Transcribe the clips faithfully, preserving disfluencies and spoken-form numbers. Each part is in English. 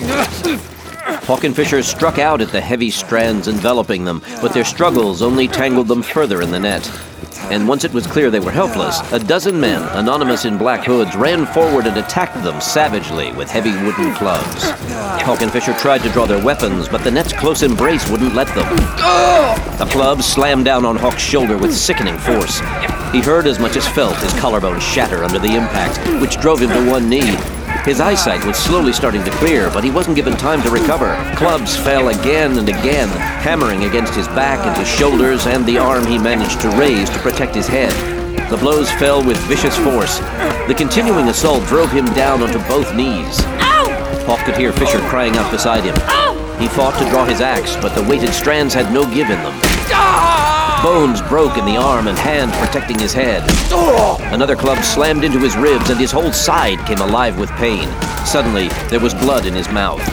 Hawk and Fisher struck out at the heavy strands enveloping them, but their struggles only tangled them further in the net. And once it was clear they were helpless, a dozen men, anonymous in black hoods, ran forward and attacked them savagely with heavy wooden clubs. Hawk and Fisher tried to draw their weapons, but the net's close embrace wouldn't let them. The clubs slammed down on Hawk's shoulder with sickening force. He heard as much as felt his collarbone shatter under the impact, which drove him to one knee. His eyesight was slowly starting to clear, but he wasn't given time to recover. Clubs fell again and again, hammering against his back and his shoulders and the arm he managed to raise to protect his head. The blows fell with vicious force. The continuing assault drove him down onto both knees. Ow! Hawk could hear Fisher crying out beside him. Ow! He fought to draw his axe, but the weighted strands had no give in them. Ah! Bones broke in the arm and hand protecting his head. Another club slammed into his ribs and his whole side came alive with pain. Suddenly, there was blood in his mouth.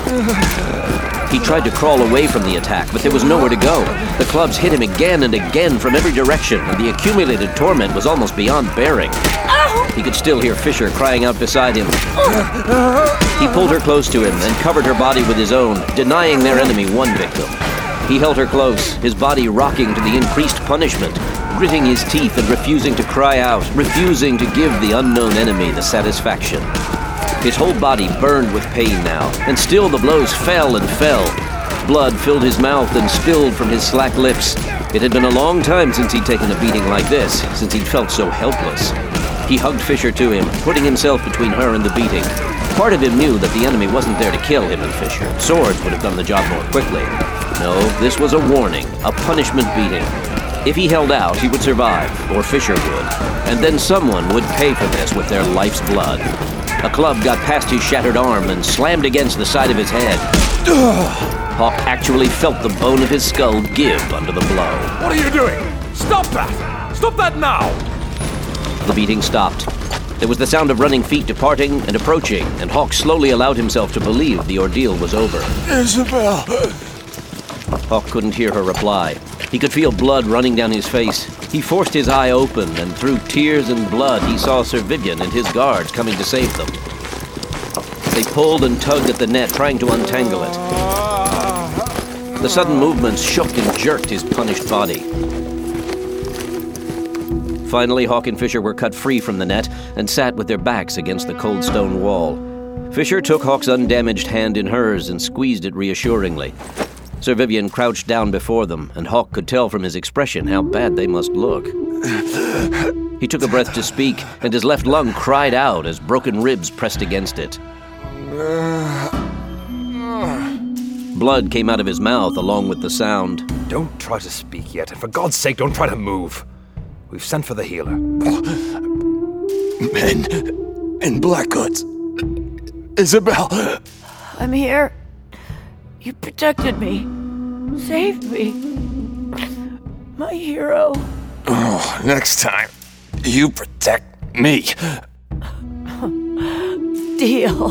He tried to crawl away from the attack, but there was nowhere to go. The clubs hit him again and again from every direction, and the accumulated torment was almost beyond bearing. He could still hear Fisher crying out beside him. He pulled her close to him and covered her body with his own, denying their enemy one victim. He held her close, his body rocking to the increased punishment, gritting his teeth and refusing to cry out, refusing to give the unknown enemy the satisfaction. His whole body burned with pain now, and still the blows fell and fell. Blood filled his mouth and spilled from his slack lips. It had been a long time since he'd taken a beating like this, since he'd felt so helpless. He hugged Fisher to him, putting himself between her and the beating. Part of him knew that the enemy wasn't there to kill him and Fisher. Swords would have done the job more quickly. No, this was a warning, a punishment beating. If he held out, he would survive, or Fisher would. And then someone would pay for this with their life's blood. A club got past his shattered arm and slammed against the side of his head. Hawk actually felt the bone of his skull give under the blow. What are you doing? Stop that! Stop that now! The beating stopped. There was the sound of running feet departing and approaching, and Hawk slowly allowed himself to believe the ordeal was over. Isabel! Hawk couldn't hear her reply. He could feel blood running down his face. He forced his eye open, and through tears and blood, he saw Sir Vivian and his guards coming to save them. They pulled and tugged at the net, trying to untangle it. The sudden movements shook and jerked his punished body. Finally, Hawk and Fisher were cut free from the net and sat with their backs against the cold stone wall. Fisher took Hawk's undamaged hand in hers and squeezed it reassuringly. Sir Vivian crouched down before them, and Hawk could tell from his expression how bad they must look. He took a breath to speak, and his left lung cried out as broken ribs pressed against it. Blood came out of his mouth along with the sound. Don't try to speak yet, and for God's sake, don't try to move. We've sent for the healer. Men in black hoods. Isabel! I'm here. You protected me. Saved me. My hero. Oh, next time, you protect me. Deal.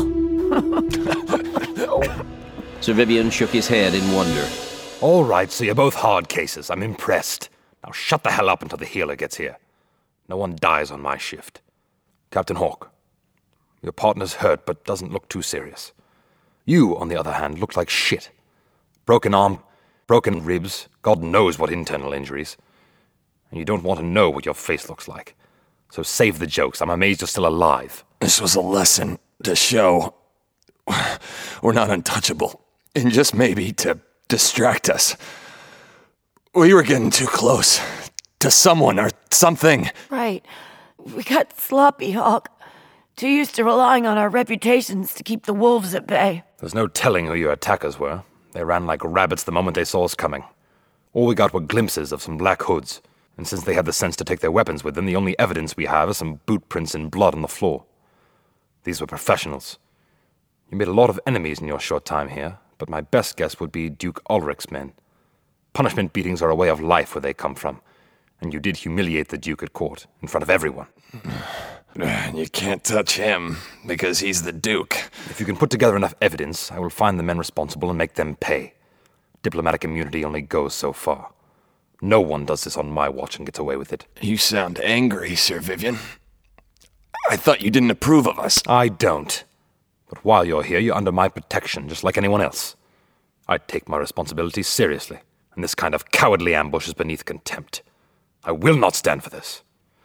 Sir Vivian shook his head in wonder. All right, so you're both hard cases. I'm impressed. Now shut the hell up until the healer gets here. No one dies on my shift. Captain Hawk, your partner's hurt but doesn't look too serious. You, on the other hand, look like shit. Broken arm, broken ribs, God knows what internal injuries. And you don't want to know what your face looks like. So save the jokes. I'm amazed you're still alive. This was a lesson to show we're not untouchable. And just maybe to distract us. We were getting too close to someone or something. Right. We got sloppy, Hawk. Too used to relying on our reputations to keep the wolves at bay. There's no telling who your attackers were. They ran like rabbits the moment they saw us coming. All we got were glimpses of some black hoods, and since they had the sense to take their weapons with them, the only evidence we have is some boot prints and blood on the floor. These were professionals. You made a lot of enemies in your short time here, but my best guess would be Duke Ulrich's men. Punishment beatings are a way of life where they come from, and you did humiliate the Duke at court, in front of everyone. You can't touch him, because he's the Duke. If you can put together enough evidence, I will find the men responsible and make them pay. Diplomatic immunity only goes so far. No one does this on my watch and gets away with it. You sound angry, Sir Vivian. I thought you didn't approve of us. I don't. But while you're here, you're under my protection, just like anyone else. I take my responsibilities seriously, and this kind of cowardly ambush is beneath contempt. I will not stand for this.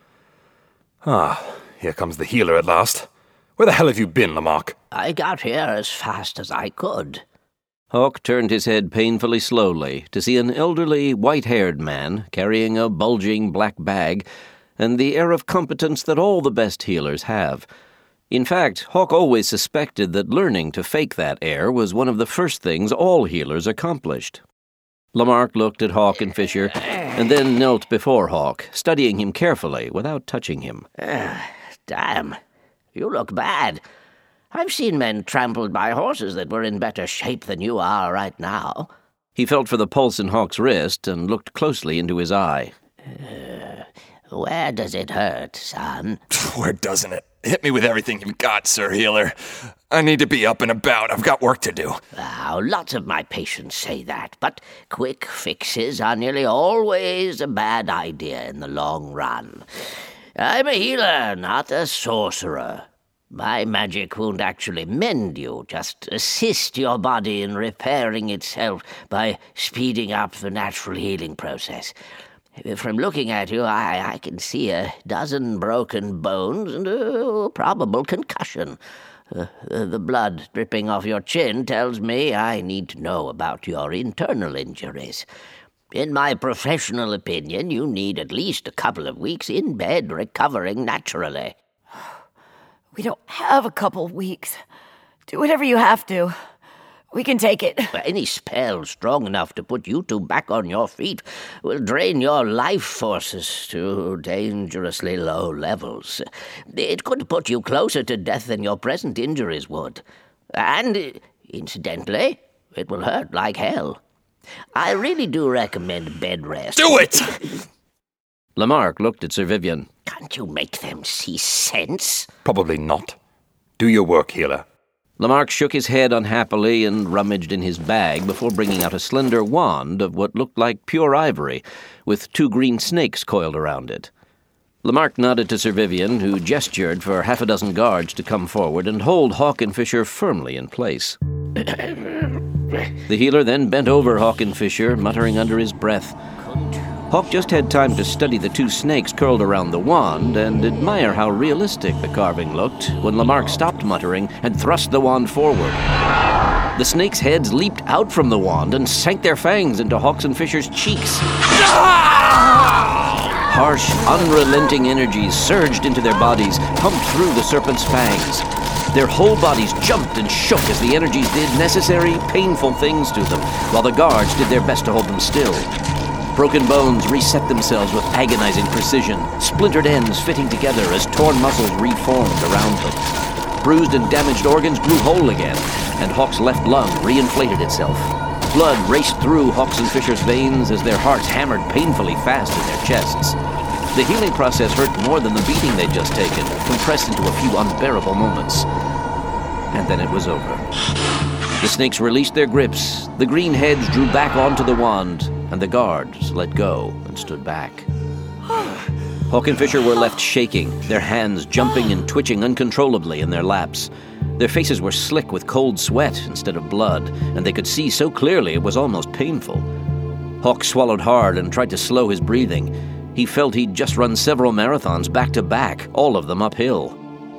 Ah, here comes the healer at last. Where the hell have you been, Lamarck? I got here as fast as I could. Hawk turned his head painfully slowly to see an elderly, white-haired man carrying a bulging black bag and the air of competence that all the best healers have. In fact, Hawk always suspected that learning to fake that air was one of the first things all healers accomplished. Lamarck looked at Hawk and Fisher, and then knelt before Hawk, studying him carefully without touching him. Uh, damn, you look bad. I've seen men trampled by horses that were in better shape than you are right now. He felt for the pulse in Hawk's wrist and looked closely into his eye. Uh, where does it hurt, son? Where doesn't it? Hit me with everything you've got, Sir Healer. I need to be up and about. I've got work to do. Now, lots of my patients say that, but quick fixes are nearly always a bad idea in the long run. I'm a healer, not a sorcerer. My magic won't actually mend you, just assist your body in repairing itself by speeding up the natural healing process. From looking at you, I, I can see a dozen broken bones and a probable concussion. Uh, the blood dripping off your chin tells me I need to know about your internal injuries. In my professional opinion, you need at least a couple of weeks in bed recovering naturally. We don't have a couple weeks. Do whatever you have to. We can take it. Any spell strong enough to put you two back on your feet will drain your life forces to dangerously low levels. It could put you closer to death than your present injuries would. And, incidentally, it will hurt like hell. I really do recommend bed rest. Do it! Lamarck looked at Sir Vivian. Can't you make them see sense? Probably not. Do your work, healer. Lamarck shook his head unhappily and rummaged in his bag before bringing out a slender wand of what looked like pure ivory, with two green snakes coiled around it. Lamarck nodded to Sir Vivian, who gestured for half a dozen guards to come forward and hold Hawk and Fisher firmly in place. The healer then bent over Hawk and Fisher, muttering under his breath. Hawk just had time to study the two snakes curled around the wand and admire how realistic the carving looked when Lamarck stopped muttering and thrust the wand forward. The snakes' heads leaped out from the wand and sank their fangs into Hawk's and Fisher's cheeks. Harsh, unrelenting energies surged into their bodies, pumped through the serpent's fangs. Their whole bodies jumped and shook as the energies did necessary, painful things to them, while the guards did their best to hold them still. Broken bones reset themselves with agonizing precision, splintered ends fitting together as torn muscles reformed around them. Bruised and damaged organs grew whole again, and Hawk's left lung reinflated itself. Blood raced through Hawk's and Fisher's veins as their hearts hammered painfully fast in their chests. The healing process hurt more than the beating they'd just taken, compressed into a few unbearable moments. And then it was over. The snakes released their grips, the green heads drew back onto the wand, and the guards let go and stood back. Hawk and Fisher were left shaking, their hands jumping and twitching uncontrollably in their laps. Their faces were slick with cold sweat instead of blood, and they could see so clearly it was almost painful. Hawk swallowed hard and tried to slow his breathing. He felt he'd just run several marathons back to back, all of them uphill.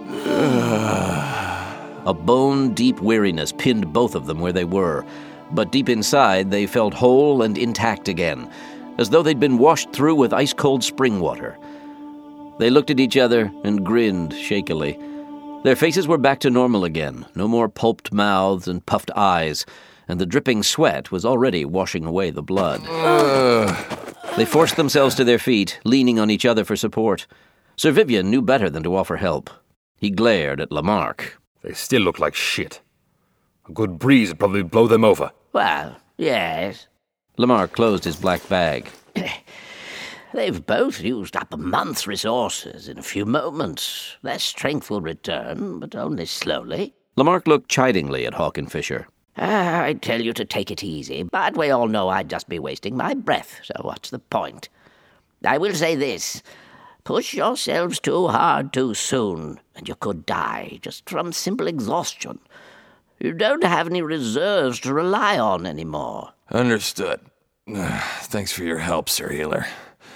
A bone-deep weariness pinned both of them where they were, but deep inside they felt whole and intact again, as though they'd been washed through with ice-cold spring water. They looked at each other and grinned shakily. Their faces were back to normal again, no more pulped mouths and puffed eyes, and the dripping sweat was already washing away the blood. They forced themselves to their feet, leaning on each other for support. Sir Vivian knew better than to offer help. He glared at Lamarck. They still look like shit. A good breeze would probably blow them over. Well, yes. Lamarck closed his black bag. They've both used up a month's resources in a few moments. Their strength will return, but only slowly. Lamarck looked chidingly at Hawk and Fisher. Ah, I tell you to take it easy, but we all know I'd just be wasting my breath, so what's the point? I will say this. push yourselves too hard too soon, and you could die just from simple exhaustion. You don't have any reserves to rely on anymore. Understood. Thanks for your help, Sir Healer.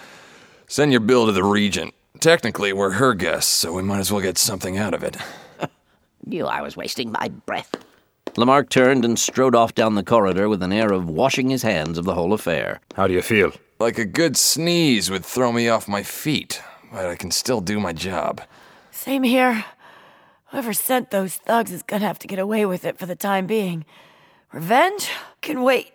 Send your bill to the Regent. Technically, we're her guests, so we might as well get something out of it. Knew I was wasting my breath. Lamarck turned and strode off down the corridor with an air of washing his hands of the whole affair. How do you feel? Like a good sneeze would throw me off my feet, but I can still do my job. Same here. Whoever sent those thugs is gonna have to get away with it for the time being. Revenge can wait.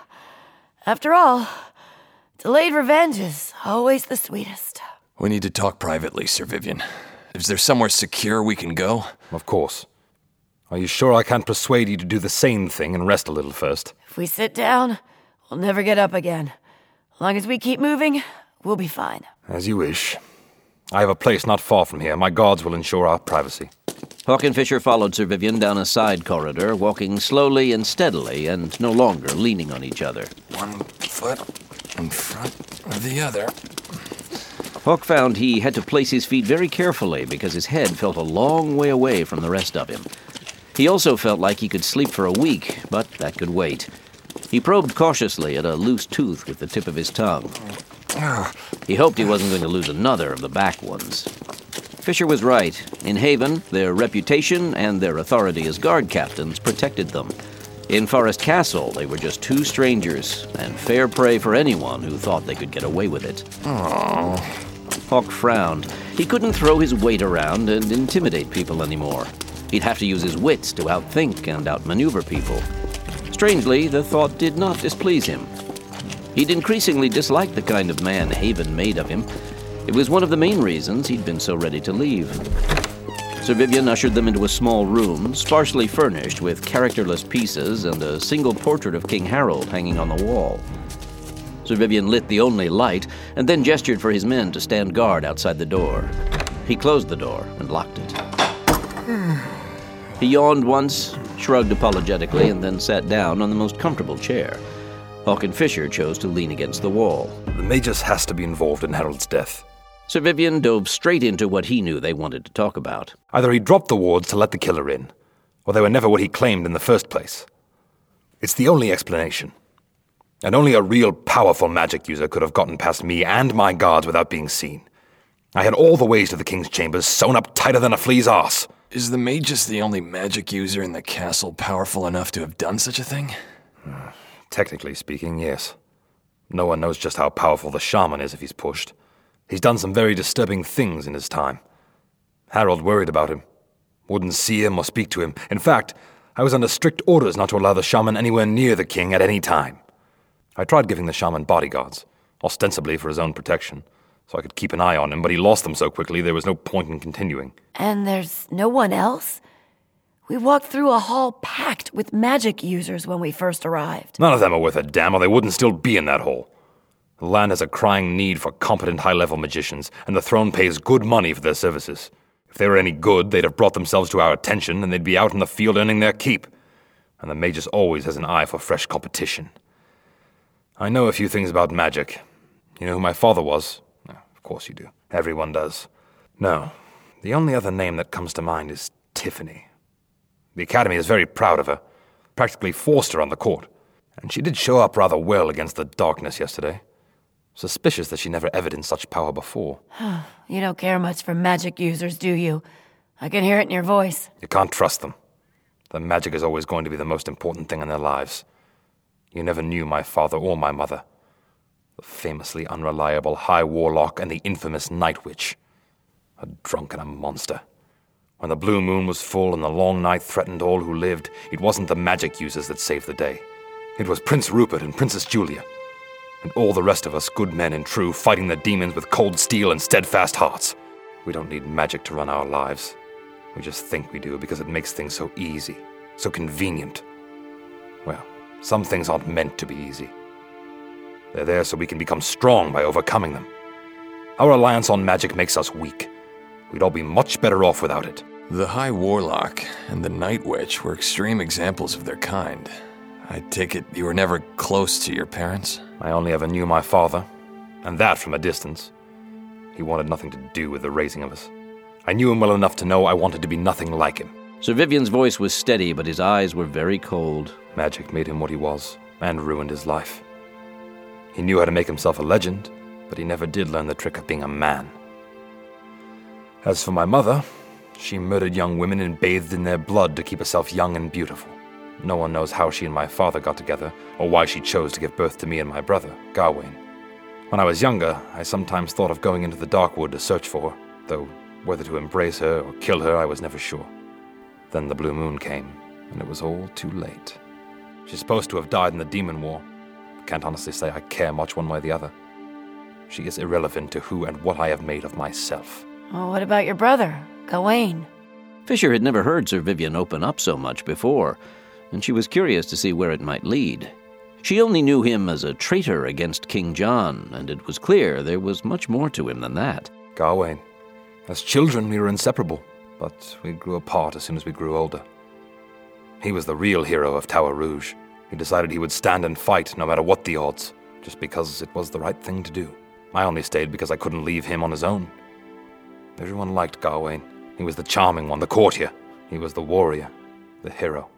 After all, delayed revenge is always the sweetest. We need to talk privately, Sir Vivian. Is there somewhere secure we can go? Of course. Are you sure I can't persuade you to do the same thing and rest a little first? If we sit down, we'll never get up again. As long as we keep moving, we'll be fine. As you wish. I have a place not far from here. My guards will ensure our privacy. Hawk and Fisher followed Sir Vivian down a side corridor, walking slowly and steadily and no longer leaning on each other. One foot in front of the other. Hawk found he had to place his feet very carefully because his head felt a long way away from the rest of him. He also felt like he could sleep for a week, but that could wait. He probed cautiously at a loose tooth with the tip of his tongue. He hoped he wasn't going to lose another of the back ones. Fisher was right. In Haven, their reputation and their authority as guard captains protected them. In Forest Castle, they were just two strangers, and fair prey for anyone who thought they could get away with it. Aww. Hawk frowned. He couldn't throw his weight around and intimidate people anymore. He'd have to use his wits to outthink and outmaneuver people. Strangely, the thought did not displease him. He'd increasingly disliked the kind of man Haven made of him. It was one of the main reasons he'd been so ready to leave. Sir Vivian ushered them into a small room, sparsely furnished with characterless pieces and a single portrait of King Harold hanging on the wall. Sir Vivian lit the only light and then gestured for his men to stand guard outside the door. He closed the door and locked it. He yawned once, shrugged apologetically, and then sat down on the most comfortable chair. Hawk and Fisher chose to lean against the wall. The Magus has to be involved in Harold's death. Sir Vivian dove straight into what he knew they wanted to talk about. Either he dropped the wards to let the killer in, or they were never what he claimed in the first place. It's the only explanation. And only a real powerful magic user could have gotten past me and my guards without being seen. I had all the ways to the king's chambers sewn up tighter than a flea's arse. Is the Magus the only magic user in the castle powerful enough to have done such a thing? Uh, technically speaking, yes. No one knows just how powerful the shaman is if he's pushed. He's done some very disturbing things in his time. Harold worried about him. Wouldn't see him or speak to him. In fact, I was under strict orders not to allow the shaman anywhere near the king at any time. I tried giving the shaman bodyguards, ostensibly for his own protection, so I could keep an eye on him, but he lost them so quickly there was no point in continuing. And there's no one else? We walked through a hall packed with magic users when we first arrived. None of them are worth a damn, or they wouldn't still be in that hole. The land has a crying need for competent high-level magicians, and the throne pays good money for their services. If they were any good, they'd have brought themselves to our attention, and they'd be out in the field earning their keep. And the Magus always has an eye for fresh competition. I know a few things about magic. You know who my father was? Of course you do. Everyone does. No, the only other name that comes to mind is Tiffany. The Academy is very proud of her, practically forced her on the court, and she did show up rather well against the darkness yesterday. Suspicious that she never evidenced such power before. You don't care much for magic users, do you? I can hear it in your voice. You can't trust them. The magic is always going to be the most important thing in their lives. You never knew my father or my mother. The famously unreliable High Warlock and the infamous Night Witch. A drunk and a monster. When the blue moon was full and the long night threatened all who lived, it wasn't the magic users that saved the day. It was Prince Rupert and Princess Julia. And all the rest of us, good men and true, fighting the demons with cold steel and steadfast hearts. We don't need magic to run our lives. We just think we do because it makes things so easy, so convenient. Well, some things aren't meant to be easy. They're there so we can become strong by overcoming them. Our reliance on magic makes us weak. We'd all be much better off without it. The High Warlock and the Night Witch were extreme examples of their kind. I take it you were never close to your parents? I only ever knew my father, and that from a distance. He wanted nothing to do with the raising of us. I knew him well enough to know I wanted to be nothing like him. Sir Vivian's voice was steady, but his eyes were very cold. Magic made him what he was, and ruined his life. He knew how to make himself a legend, but he never did learn the trick of being a man. As for my mother, she murdered young women and bathed in their blood to keep herself young and beautiful. No one knows how she and my father got together, or why she chose to give birth to me and my brother, Gawain. When I was younger, I sometimes thought of going into the Darkwood to search for her, though whether to embrace her or kill her, I was never sure. Then the Blue Moon came, and it was all too late. She's supposed to have died in the Demon War. Can't honestly say I care much one way or the other. She is irrelevant to who and what I have made of myself. Well, what about your brother, Gawain? Fisher had never heard Sir Vivian open up so much before, and she was curious to see where it might lead. She only knew him as a traitor against King John, and it was clear there was much more to him than that. Gawain. As children, we were inseparable, but we grew apart as soon as we grew older. He was the real hero of Tower Rouge. He decided he would stand and fight no matter what the odds, just because it was the right thing to do. I only stayed because I couldn't leave him on his own. Everyone liked Gawain. He was the charming one, the courtier. He was the warrior, the hero.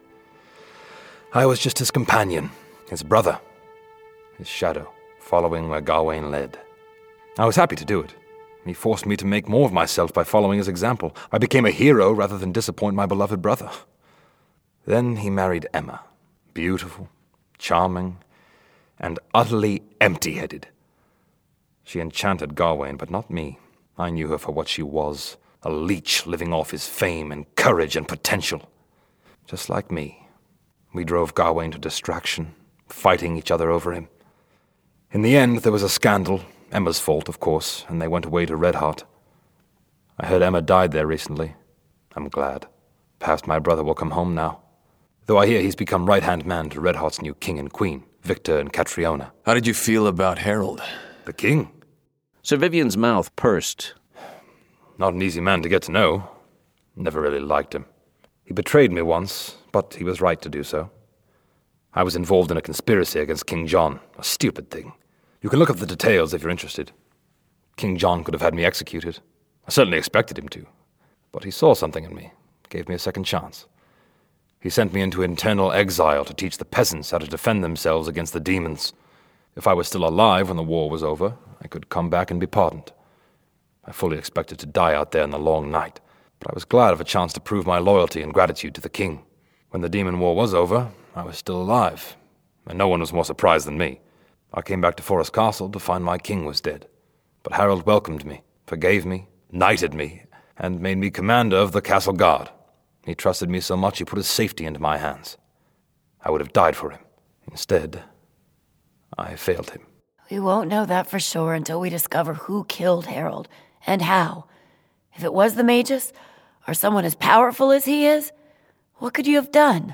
I was just his companion, his brother, his shadow, following where Gawain led. I was happy to do it. He forced me to make more of myself by following his example. I became a hero rather than disappoint my beloved brother. Then he married Emma, beautiful, charming, and utterly empty-headed. She enchanted Gawain, but not me. I knew her for what she was, a leech living off his fame and courage and potential. Just like me, we drove Gawain to distraction, fighting each other over him. In the end, there was a scandal, Emma's fault, of course, and they went away to Redheart. I heard Emma died there recently. I'm glad. Perhaps my brother will come home now. Though I hear he's become right-hand man to Redheart's new king and queen, Victor and Catriona. How did you feel about Harold? The king? Sir Vivian's mouth pursed. Not an easy man to get to know. Never really liked him. He betrayed me once, but he was right to do so. I was involved in a conspiracy against King John, a stupid thing. You can look up the details if you're interested. King John could have had me executed. I certainly expected him to. But he saw something in me, gave me a second chance. He sent me into eternal exile to teach the peasants how to defend themselves against the demons. If I was still alive when the war was over, I could come back and be pardoned. I fully expected to die out there in the long night, but I was glad of a chance to prove my loyalty and gratitude to the king. When the demon war was over, I was still alive, and no one was more surprised than me. I came back to Forest Castle to find my king was dead. But Harold welcomed me, forgave me, knighted me, and made me commander of the castle guard. He trusted me so much he put his safety into my hands. I would have died for him. Instead, I failed him. We won't know that for sure until we discover who killed Harold and how. If it was the Magus, or someone as powerful as he is, what could you have done?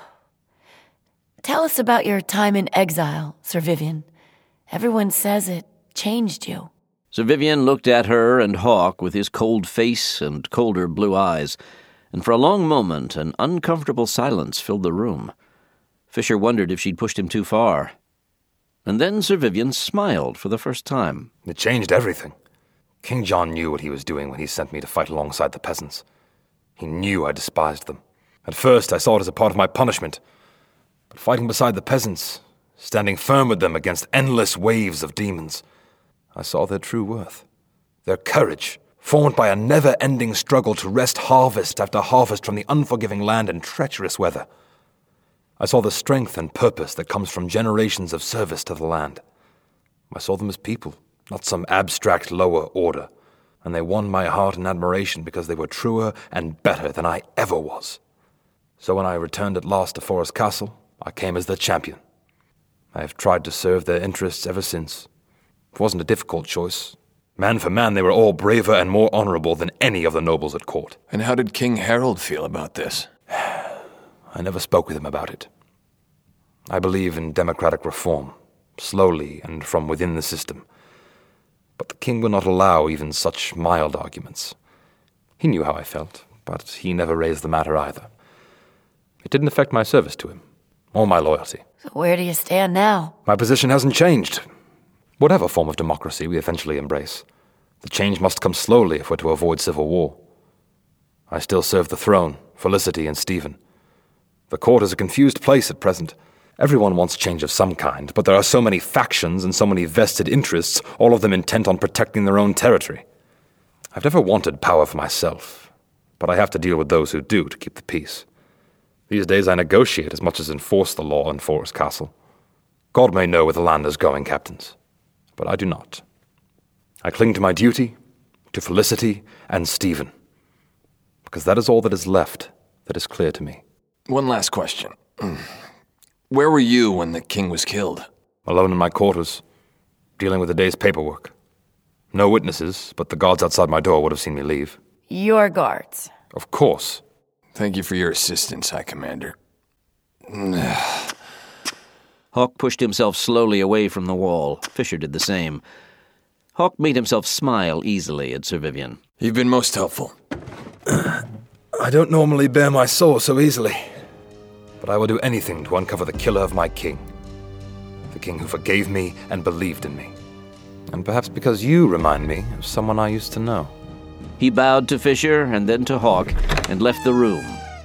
Tell us about your time in exile, Sir Vivian. Everyone says it changed you. Sir Vivian looked at her and Hawke with his cold face and colder blue eyes, and for a long moment an uncomfortable silence filled the room. Fisher wondered if she'd pushed him too far. And then Sir Vivian smiled for the first time. It changed everything. King John knew what he was doing when he sent me to fight alongside the peasants. He knew I despised them. At first, I saw it as a part of my punishment. But fighting beside the peasants, standing firm with them against endless waves of demons, I saw their true worth. Their courage, formed by a never-ending struggle to wrest harvest after harvest from the unforgiving land and treacherous weather. I saw the strength and purpose that comes from generations of service to the land. I saw them as people, not some abstract lower order, and they won my heart and admiration because they were truer and better than I ever was. So when I returned at last to Forest Castle, I came as their champion. I have tried to serve their interests ever since. It wasn't a difficult choice. Man for man, they were all braver and more honorable than any of the nobles at court. And how did King Harold feel about this? I never spoke with him about it. I believe in democratic reform, slowly and from within the system. But the king would not allow even such mild arguments. He knew how I felt, but he never raised the matter either. It didn't affect my service to him, or my loyalty. So where do you stand now? My position hasn't changed. Whatever form of democracy we eventually embrace, The change must come slowly if we're to avoid civil war. I still serve the throne, Felicity and Stephen. The court is a confused place at present. Everyone wants change of some kind, but there are so many factions and so many vested interests, all of them intent on protecting their own territory. I've never wanted power for myself, but I have to deal with those who do to keep the peace. These days I negotiate as much as enforce the law in Forest Castle. God may know where the land is going, captains, but I do not. I cling to my duty, to Felicity and Stephen, because that is all that is left that is clear to me. One last question. Where were you when the king was killed? Alone in my quarters, dealing with the day's paperwork. No witnesses, but the guards outside my door would have seen me leave. Your guards. Of course. Thank you for your assistance, High Commander. Hawke pushed himself slowly away from the wall. Fisher did the same. Hawke made himself smile easily at Sir Vivian. You've been most helpful. I don't normally bare my soul so easily, but I will do anything to uncover the killer of my king. The king who forgave me and believed in me. And perhaps because you remind me of someone I used to know. He bowed to Fisher and then to Hawke and left the room.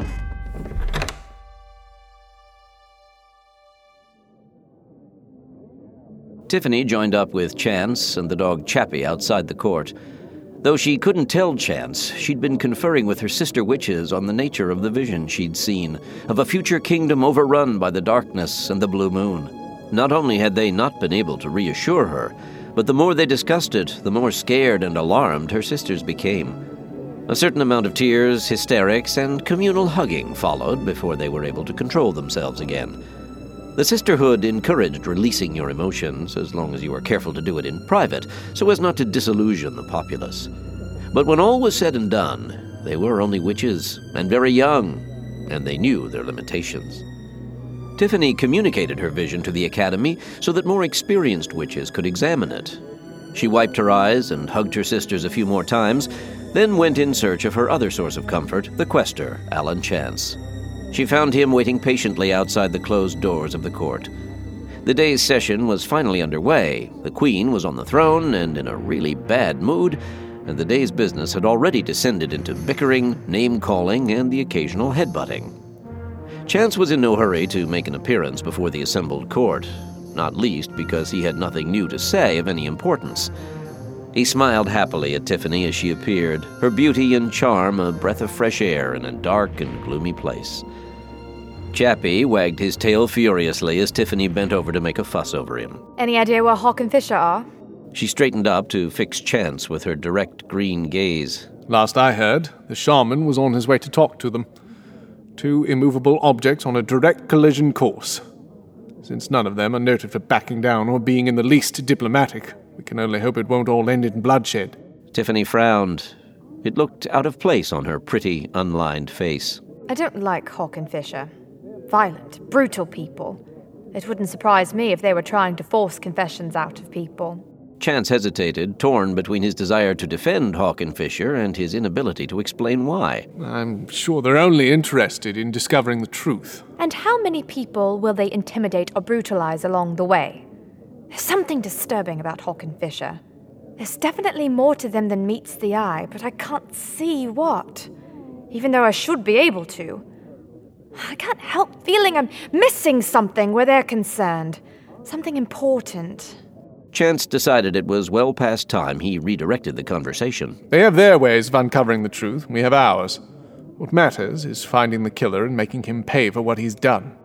Tiffany joined up with Chance and the dog Chappie outside the court. Though she couldn't tell Chance, she'd been conferring with her sister witches on the nature of the vision she'd seen, of a future kingdom overrun by the darkness and the blue moon. Not only had they not been able to reassure her, but the more they discussed it, the more scared and alarmed her sisters became. A certain amount of tears, hysterics, and communal hugging followed before they were able to control themselves again. The sisterhood encouraged releasing your emotions, as long as you were careful to do it in private, so as not to disillusion the populace. But when all was said and done, they were only witches, and very young, and they knew their limitations. Tiffany communicated her vision to the Academy so that more experienced witches could examine it. She wiped her eyes and hugged her sisters a few more times, then went in search of her other source of comfort, the quester, Alan Chance. She found him waiting patiently outside the closed doors of the court. The day's session was finally underway. The Queen was on the throne and in a really bad mood, and the day's business had already descended into bickering, name-calling, and the occasional headbutting. Chance was in no hurry to make an appearance before the assembled court, not least because he had nothing new to say of any importance. He smiled happily at Tiffany as she appeared, her beauty and charm a breath of fresh air in a dark and gloomy place. Chappie wagged his tail furiously as Tiffany bent over to make a fuss over him. Any idea where Hawke and Fisher are? She straightened up to fix Chance with her direct green gaze. Last I heard, the shaman was on his way to talk to them. Two immovable objects on a direct collision course. Since none of them are noted for backing down or being in the least diplomatic, we can only hope it won't all end in bloodshed. Tiffany frowned. It looked out of place on her pretty, unlined face. I don't like Hawke and Fisher. Violent, brutal people. It wouldn't surprise me if they were trying to force confessions out of people. Chance hesitated, torn between his desire to defend Hawke and Fisher and his inability to explain why. I'm sure they're only interested in discovering the truth. And how many people will they intimidate or brutalize along the way? There's something disturbing about Hawke and Fisher. There's definitely more to them than meets the eye, but I can't see what. Even though I should be able to. I can't help feeling I'm missing something where they're concerned. Something important. Chance decided it was well past time he redirected the conversation. They have their ways of uncovering the truth, we have ours. What matters is finding the killer and making him pay for what he's done.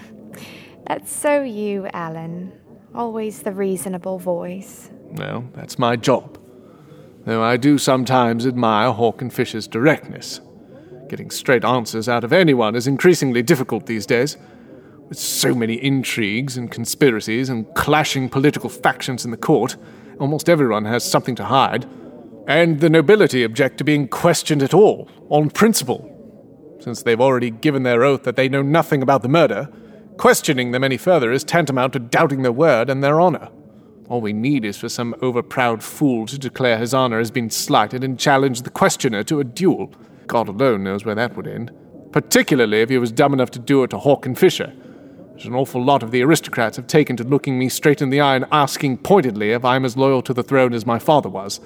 That's so you, Alan. Always the reasonable voice. Well, that's my job. Though I do sometimes admire Hawke and Fisher's directness. Getting straight answers out of anyone is increasingly difficult these days. With so many intrigues and conspiracies and clashing political factions in the court, almost everyone has something to hide. And the nobility object to being questioned at all, on principle. Since they've already given their oath that they know nothing about the murder, questioning them any further is tantamount to doubting their word and their honor. All we need is for some overproud fool to declare his honor has been slighted and challenge the questioner to a duel. God alone knows where that would end. Particularly if he was dumb enough to do it to Hawke and Fisher. There's an awful lot of the aristocrats have taken to looking me straight in the eye and asking pointedly if I'm as loyal to the throne as my father was.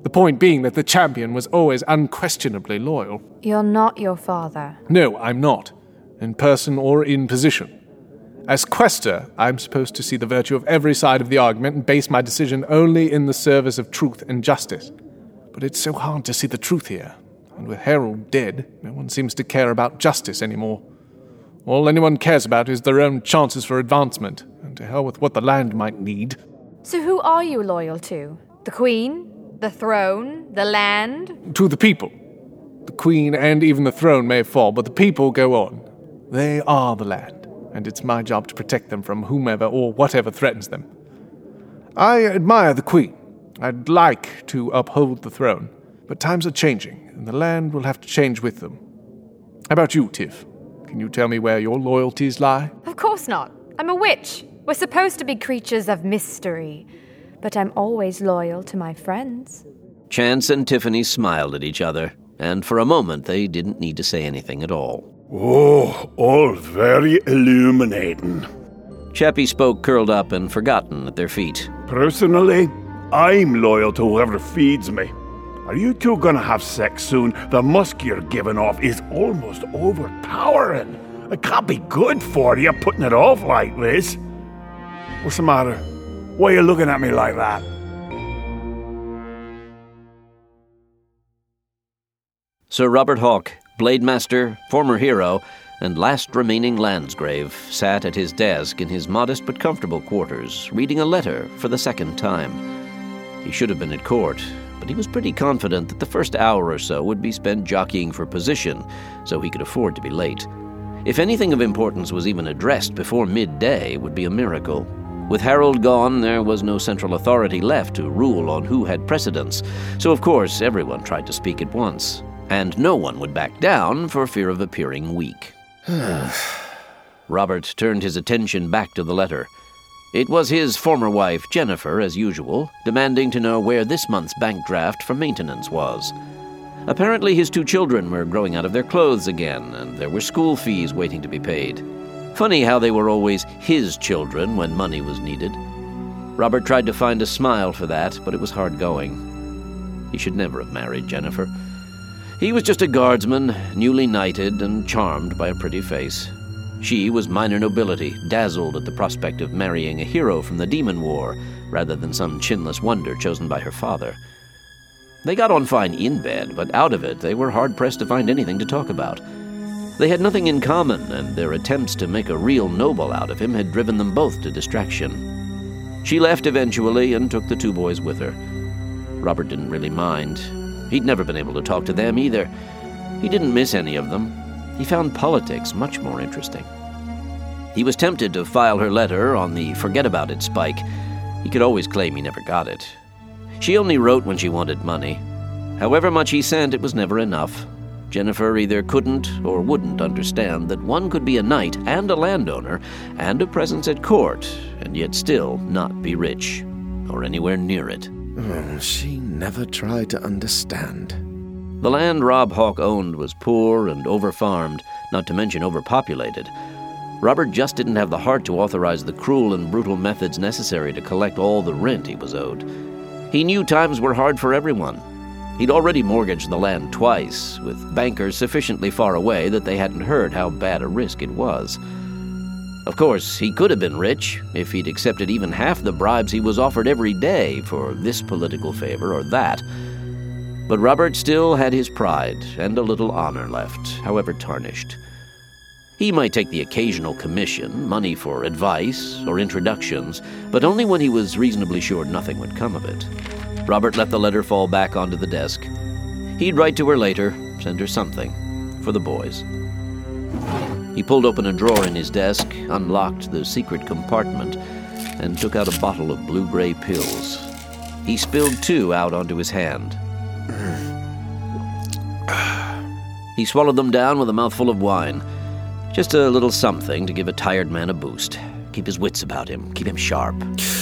The point being that the champion was always unquestionably loyal. You're not your father. No, I'm not, in person or in position. As quester, I'm supposed to see the virtue of every side of the argument and base my decision only in the service of truth and justice. But it's so hard to see the truth here, and with Harold dead, no one seems to care about justice anymore. All anyone cares about is their own chances for advancement, and to hell with what the land might need. So who are you loyal to? The Queen? The throne? The land? To the people. The Queen and even the throne may fall, but the people go on. They are the land, and it's my job to protect them from whomever or whatever threatens them. I admire the Queen. I'd like to uphold the throne, but times are changing, and the land will have to change with them. How about you, Tiff? Can you tell me where your loyalties lie? Of course not. I'm a witch. We're supposed to be creatures of mystery, but I'm always loyal to my friends. Chance and Tiffany smiled at each other, and for a moment they didn't need to say anything at all. Oh, all very illuminating. Chappie spoke curled up and forgotten at their feet. Personally, I'm loyal to whoever feeds me. Are you two gonna have sex soon? The musk you're giving off is almost overpowering. It can't be good for you putting it off like this. What's the matter? Why are you looking at me like that? Sir Robert Hawke, Blademaster, former hero, and last remaining Landsgrave, sat at his desk in his modest but comfortable quarters, reading a letter for the second time. He should have been at court, but he was pretty confident that the first hour or so would be spent jockeying for position, so he could afford to be late. If anything of importance was even addressed before midday, it would be a miracle. With Harold gone, there was no central authority left to rule on who had precedence, so of course everyone tried to speak at once. And no one would back down for fear of appearing weak. Robert turned his attention back to the letter. It was his former wife, Jennifer, as usual, demanding to know where this month's bank draft for maintenance was. Apparently his two children were growing out of their clothes again, and there were school fees waiting to be paid. Funny how they were always his children when money was needed. Robert tried to find a smile for that, but it was hard going. He should never have married Jennifer. He was just a guardsman, newly knighted and charmed by a pretty face. She was minor nobility, dazzled at the prospect of marrying a hero from the Demon War, rather than some chinless wonder chosen by her father. They got on fine in bed, but out of it they were hard-pressed to find anything to talk about. They had nothing in common, and their attempts to make a real noble out of him had driven them both to distraction. She left eventually and took the two boys with her. Robert didn't really mind. He'd never been able to talk to them either. He didn't miss any of them. He found politics much more interesting. He was tempted to file her letter on the forget-about-it spike. He could always claim he never got it. She only wrote when she wanted money. However much he sent, it was never enough. Jennifer either couldn't or wouldn't understand that one could be a knight and a landowner and a presence at court, and yet still not be rich, or anywhere near it. Oh, she never tried to understand. The land Rob Hawke owned was poor and over-farmed, not to mention overpopulated. Robert just didn't have the heart to authorize the cruel and brutal methods necessary to collect all the rent he was owed. He knew times were hard for everyone. He'd already mortgaged the land twice, with bankers sufficiently far away that they hadn't heard how bad a risk it was. Of course, he could have been rich if he'd accepted even half the bribes he was offered every day for this political favor or that. But Robert still had his pride and a little honor left, however tarnished. He might take the occasional commission, money for advice or introductions, but only when he was reasonably sure nothing would come of it. Robert let the letter fall back onto the desk. He'd write to her later, send her something, for the boys. He pulled open a drawer in his desk, unlocked the secret compartment, and took out a bottle of blue-gray pills. He spilled two out onto his hand. He swallowed them down with a mouthful of wine. Just a little something to give a tired man a boost. Keep his wits about him, keep him sharp.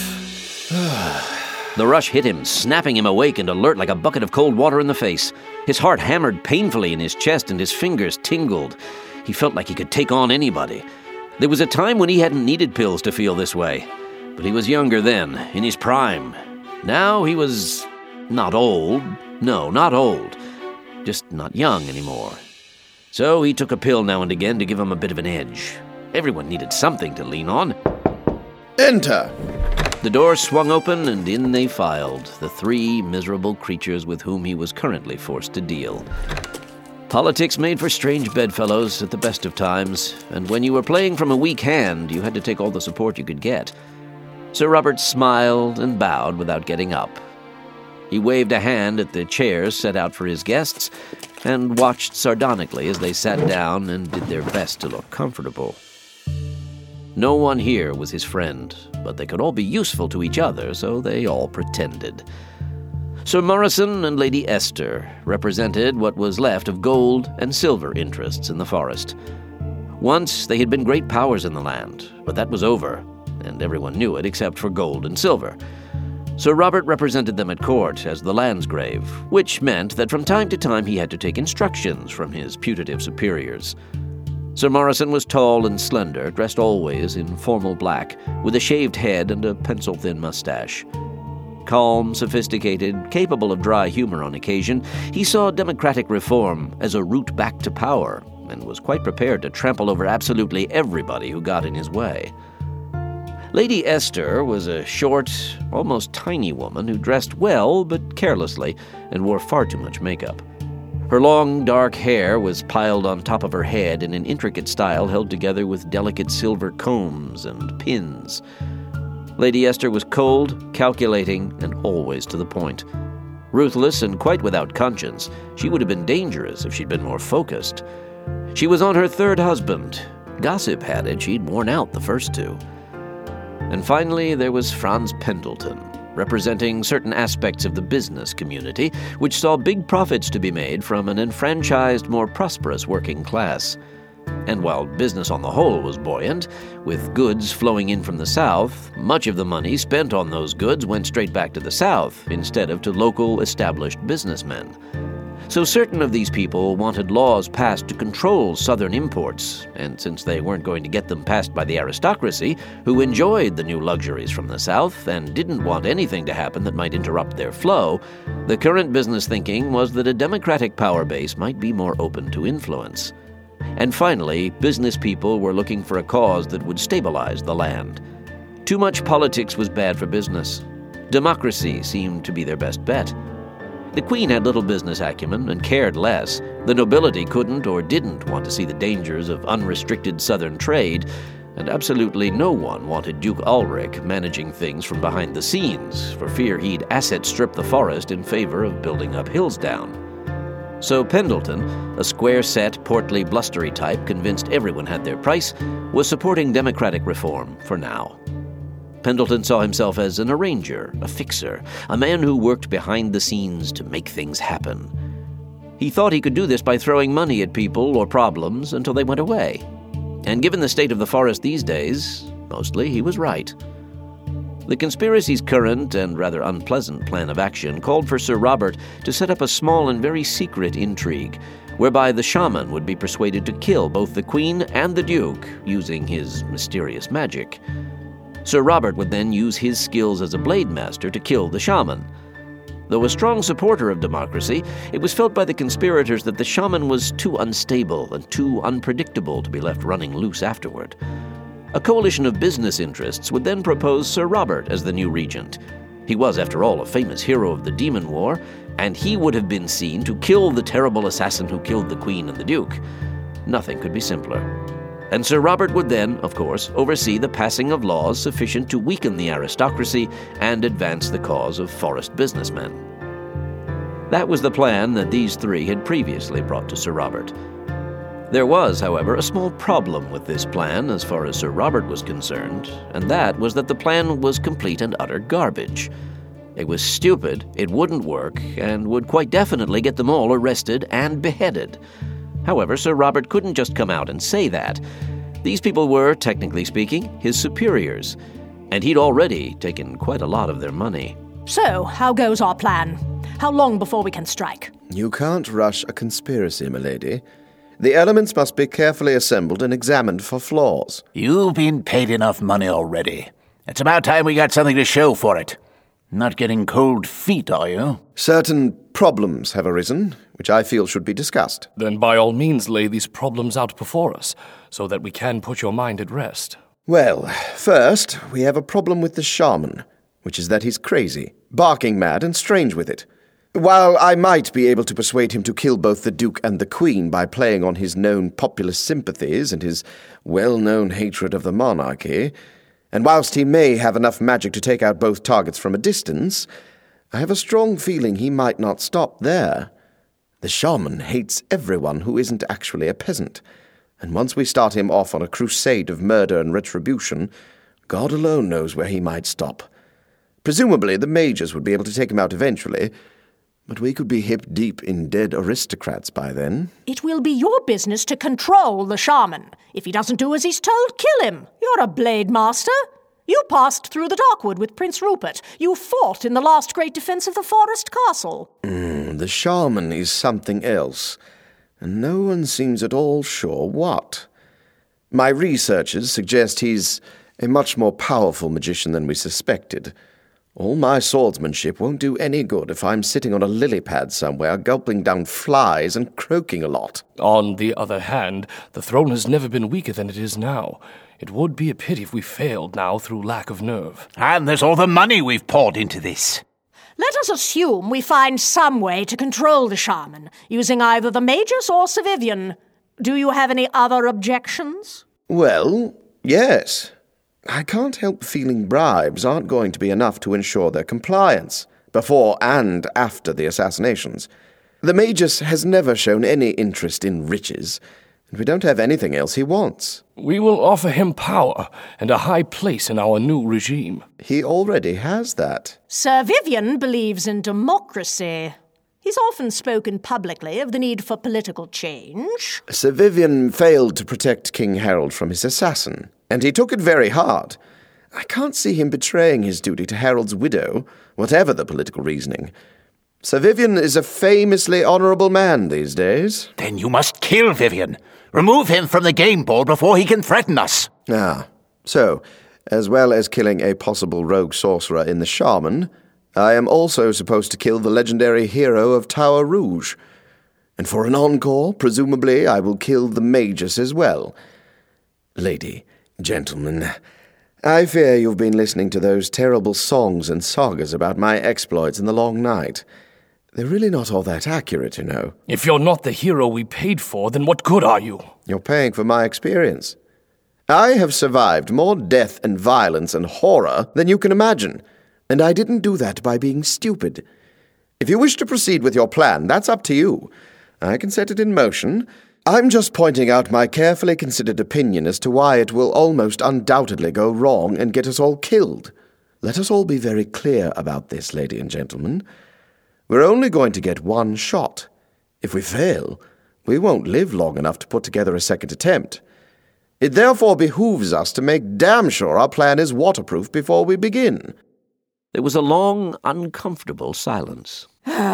The rush hit him, snapping him awake and alert like a bucket of cold water in the face. His heart hammered painfully in his chest and his fingers tingled. He felt like he could take on anybody. There was a time when he hadn't needed pills to feel this way. But he was younger then, in his prime. Now he was Not old. No, not old. Just not young anymore. So he took a pill now and again to give him a bit of an edge. Everyone needed something to lean on. Enter! The door swung open, and in they filed, the three miserable creatures with whom he was currently forced to deal. Politics made for strange bedfellows at the best of times, and when you were playing from a weak hand, you had to take all the support you could get. Sir Robert smiled and bowed without getting up. He waved a hand at the chairs set out for his guests, and watched sardonically as they sat down and did their best to look comfortable. No one here was his friend, but they could all be useful to each other, so they all pretended. Sir Morrison and Lady Esther represented what was left of gold and silver interests in the forest. Once they had been great powers in the land, but that was over, and everyone knew it except for gold and silver. Sir Robert represented them at court as the Landsgrave, which meant that from time to time he had to take instructions from his putative superiors. Sir Morrison was tall and slender, dressed always in formal black, with a shaved head and a pencil-thin mustache. Calm, sophisticated, capable of dry humor on occasion, he saw democratic reform as a route back to power, and was quite prepared to trample over absolutely everybody who got in his way. Lady Esther was a short, almost tiny woman who dressed well but carelessly and wore far too much makeup. Her long, dark hair was piled on top of her head in an intricate style held together with delicate silver combs and pins. Lady Esther was cold, calculating, and always to the point. Ruthless and quite without conscience, she would have been dangerous if she'd been more focused. She was on her third husband. Gossip had it she'd worn out the first two. And finally, there was Franz Pendleton, representing certain aspects of the business community, which saw big profits to be made from an enfranchised, more prosperous working class. And while business on the whole was buoyant, with goods flowing in from the South, much of the money spent on those goods went straight back to the South, instead of to local, established businessmen. So certain of these people wanted laws passed to control Southern imports, and since they weren't going to get them passed by the aristocracy, who enjoyed the new luxuries from the South and didn't want anything to happen that might interrupt their flow, the current business thinking was that a democratic power base might be more open to influence. And finally, business people were looking for a cause that would stabilize the land. Too much politics was bad for business. Democracy seemed to be their best bet. The Queen had little business acumen and cared less. The nobility couldn't or didn't want to see the dangers of unrestricted southern trade, and absolutely no one wanted Duke Ulrich managing things from behind the scenes, for fear he'd asset-strip the forest in favor of building up Hillsdown. So Pendleton, a square-set, portly, blustery type convinced everyone had their price, was supporting democratic reform for now. Pendleton saw himself as an arranger, a fixer, a man who worked behind the scenes to make things happen. He thought he could do this by throwing money at people or problems until they went away. And given the state of the forest these days, mostly he was right. The conspiracy's current and rather unpleasant plan of action called for Sir Robert to set up a small and very secret intrigue, whereby the shaman would be persuaded to kill both the Queen and the Duke using his mysterious magic. Sir Robert would then use his skills as a blade master to kill the shaman. Though a strong supporter of democracy, it was felt by the conspirators that the shaman was too unstable and too unpredictable to be left running loose afterward. A coalition of business interests would then propose Sir Robert as the new regent. He was, after all, a famous hero of the Demon War, and he would have been seen to kill the terrible assassin who killed the Queen and the Duke. Nothing could be simpler. And Sir Robert would then, of course, oversee the passing of laws sufficient to weaken the aristocracy and advance the cause of forest businessmen. That was the plan that these three had previously brought to Sir Robert. There was, however, a small problem with this plan as far as Sir Robert was concerned, and that was that the plan was complete and utter garbage. It was stupid, it wouldn't work, and would quite definitely get them all arrested and beheaded. However, Sir Robert couldn't just come out and say that. These people were, technically speaking, his superiors, and he'd already taken quite a lot of their money. So, how goes our plan? How long before we can strike? You can't rush a conspiracy, milady. The elements must be carefully assembled and examined for flaws. You've been paid enough money already. It's about time we got something to show for it. Not getting cold feet, are you? Certain problems have arisen, which I feel should be discussed. Then by all means lay these problems out before us, so that we can put your mind at rest. Well, first, we have a problem with the shaman, which is that he's crazy, barking mad and strange with it. While I might be able to persuade him to kill both the Duke and the Queen by playing on his known populist sympathies and his well-known hatred of the monarchy, and whilst he may have enough magic to take out both targets from a distance, I have a strong feeling he might not stop there. The shaman hates everyone who isn't actually a peasant, and once we start him off on a crusade of murder and retribution, God alone knows where he might stop. Presumably the mages would be able to take him out eventually, but we could be hip-deep in dead aristocrats by then. It will be your business to control the shaman. If he doesn't do as he's told, kill him. You're a blade master. You passed through the Darkwood with Prince Rupert. You fought in the last great defense of the Forest Castle. Mm, the shaman is something else, and no one seems at all sure what. My researches suggest he's a much more powerful magician than we suspected. All my swordsmanship won't do any good if I'm sitting on a lily pad somewhere, gulping down flies and croaking a lot. On the other hand, the throne has never been weaker than it is now. It would be a pity if we failed now through lack of nerve. And there's all the money we've poured into this. Let us assume we find some way to control the shaman, using either the Magus or Sir Vivian. Do you have any other objections? Well, yes. I can't help feeling bribes aren't going to be enough to ensure their compliance, before and after the assassinations. The Magus has never shown any interest in riches, and we don't have anything else he wants. We will offer him power and a high place in our new regime. He already has that. Sir Vivian believes in democracy. He's often spoken publicly of the need for political change. Sir Vivian failed to protect King Harold from his assassin, and he took it very hard. I can't see him betraying his duty to Harold's widow, whatever the political reasoning. Sir Vivian is a famously honourable man these days. Then you must kill Vivian. Remove him from the game board before he can threaten us. Ah, so, as well as killing a possible rogue sorcerer in the shaman, I am also supposed to kill the legendary hero of Tower Rouge. And for an encore, presumably I will kill the Magus as well. Lady, gentlemen, I fear you've been listening to those terrible songs and sagas about my exploits in the long night. They're really not all that accurate, you know. If you're not the hero we paid for, then what good are you? You're paying for my experience. I have survived more death and violence and horror than you can imagine, and I didn't do that by being stupid. If you wish to proceed with your plan, that's up to you. I can set it in motion. I'm just pointing out my carefully considered opinion as to why it will almost undoubtedly go wrong and get us all killed. Let us all be very clear about this, lady and gentlemen. We're only going to get one shot. If we fail, we won't live long enough to put together a second attempt. It therefore behooves us to make damn sure our plan is waterproof before we begin. There was a long, uncomfortable silence.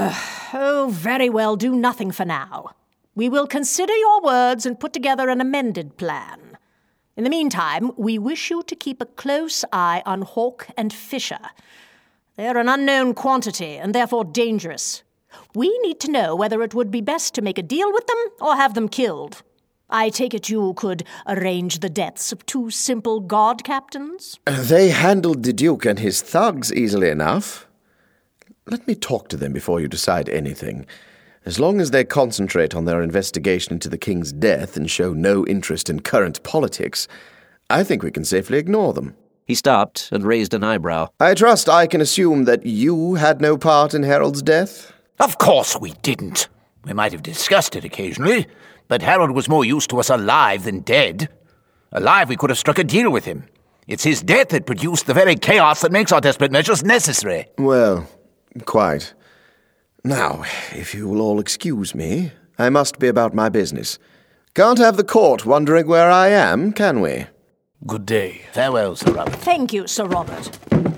Oh, very well, do nothing for now. We will consider your words and put together an amended plan. In the meantime, we wish you to keep a close eye on Hawke and Fisher. They're an unknown quantity and therefore dangerous. We need to know whether it would be best to make a deal with them or have them killed. I take it you could arrange the deaths of two simple guard captains? They handled the Duke and his thugs easily enough. Let me talk to them before you decide anything. As long as they concentrate on their investigation into the king's death and show no interest in current politics, I think we can safely ignore them. He stopped and raised an eyebrow. I trust I can assume that you had no part in Harold's death? Of course we didn't. We might have discussed it occasionally, but Harold was more used to us alive than dead. Alive, we could have struck a deal with him. It's his death that produced the very chaos that makes our desperate measures necessary. Well, quite. Now, if you will all excuse me, I must be about my business. Can't have the court wondering where I am, can we? Good day. Farewell, Sir Robert. Thank you, Sir Robert.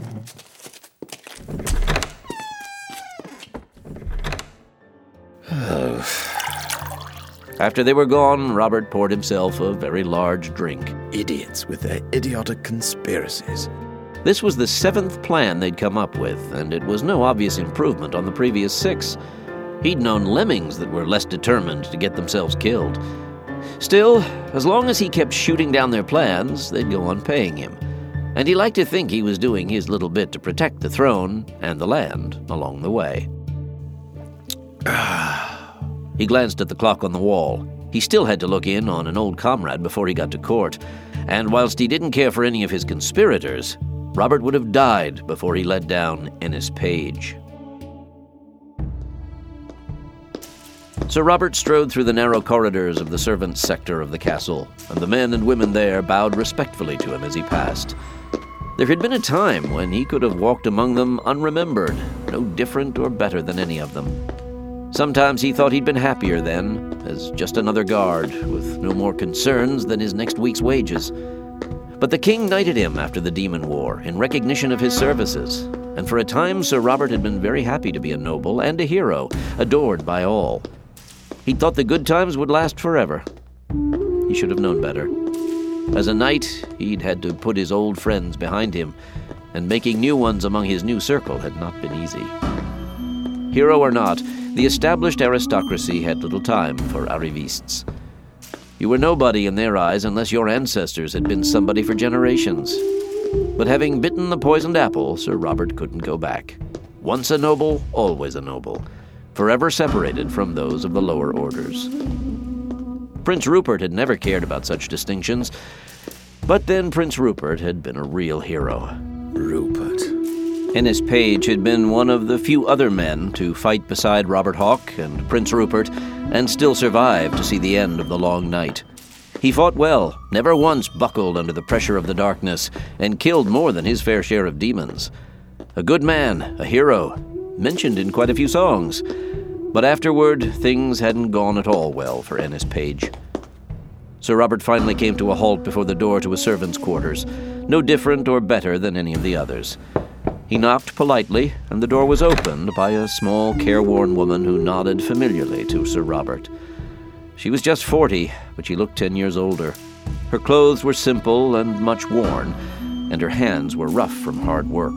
After they were gone, Robert poured himself a very large drink. Idiots with their idiotic conspiracies. This was the seventh plan they'd come up with, and it was no obvious improvement on the previous six. He'd known lemmings that were less determined to get themselves killed. Still, as long as he kept shooting down their plans, they'd go on paying him. And he liked to think he was doing his little bit to protect the throne and the land along the way. He glanced at the clock on the wall. He still had to look in on an old comrade before he got to court, and whilst he didn't care for any of his conspirators, Robert would have died before he let down Ennis Page. Sir Robert strode through the narrow corridors of the servants' sector of the castle, and the men and women there bowed respectfully to him as he passed. There had been a time when he could have walked among them unremembered, no different or better than any of them. Sometimes he thought he'd been happier then, as just another guard, with no more concerns than his next week's wages. But the king knighted him after the Demon War in recognition of his services, and for a time Sir Robert had been very happy to be a noble and a hero, adored by all. He thought the good times would last forever. He should have known better. As a knight, he'd had to put his old friends behind him, and making new ones among his new circle had not been easy. Hero or not, the established aristocracy had little time for arrivistes. You were nobody in their eyes unless your ancestors had been somebody for generations. But having bitten the poisoned apple, Sir Robert couldn't go back. Once a noble, always a noble, forever separated from those of the lower orders. Prince Rupert had never cared about such distinctions, but then Prince Rupert had been a real hero. Rupert. Ennis Page had been one of the few other men to fight beside Robert Hawke and Prince Rupert, and still survive to see the end of the long night. He fought well, never once buckled under the pressure of the darkness, and killed more than his fair share of demons. A good man, a hero, mentioned in quite a few songs. But afterward, things hadn't gone at all well for Ennis Page. Sir Robert finally came to a halt before the door to a servant's quarters, no different or better than any of the others. He knocked politely, and the door was opened by a small, careworn woman who nodded familiarly to Sir Robert. She was just forty, but she looked ten years older. Her clothes were simple and much worn, and her hands were rough from hard work.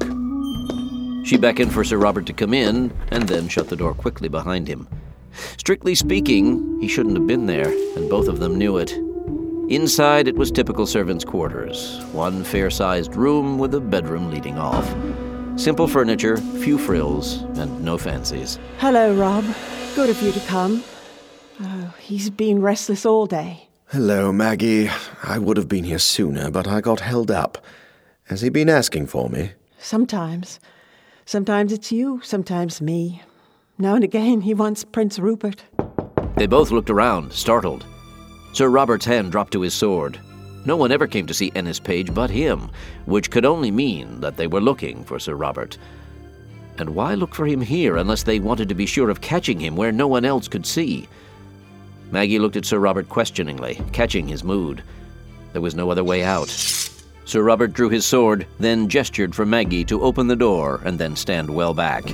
She beckoned for Sir Robert to come in, and then shut the door quickly behind him. Strictly speaking, he shouldn't have been there, and both of them knew it. Inside, it was typical servants' quarters, one fair-sized room with a bedroom leading off. Simple furniture, few frills, and no fancies. Hello, Rob. Good of you to come. Oh, he's been restless all day. Hello, Maggie. I would have been here sooner, but I got held up. Has he been asking for me? Sometimes. Sometimes it's you, sometimes me. Now and again he wants Prince Rupert. They both looked around, startled. Sir Robert's hand dropped to his sword. No one ever came to see Ennis Page but him, which could only mean that they were looking for Sir Robert. And why look for him here unless they wanted to be sure of catching him where no one else could see? Maggie looked at Sir Robert questioningly, catching his mood. There was no other way out. Sir Robert drew his sword, then gestured for Maggie to open the door and then stand well back.